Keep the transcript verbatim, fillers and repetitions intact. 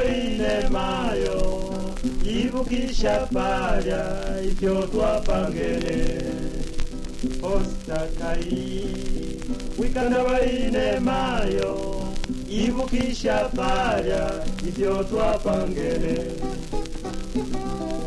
ine mayo ibukisha palya ibyo twapangene ostakai wikanda ine mayo ibukisha palya ibyo twapangene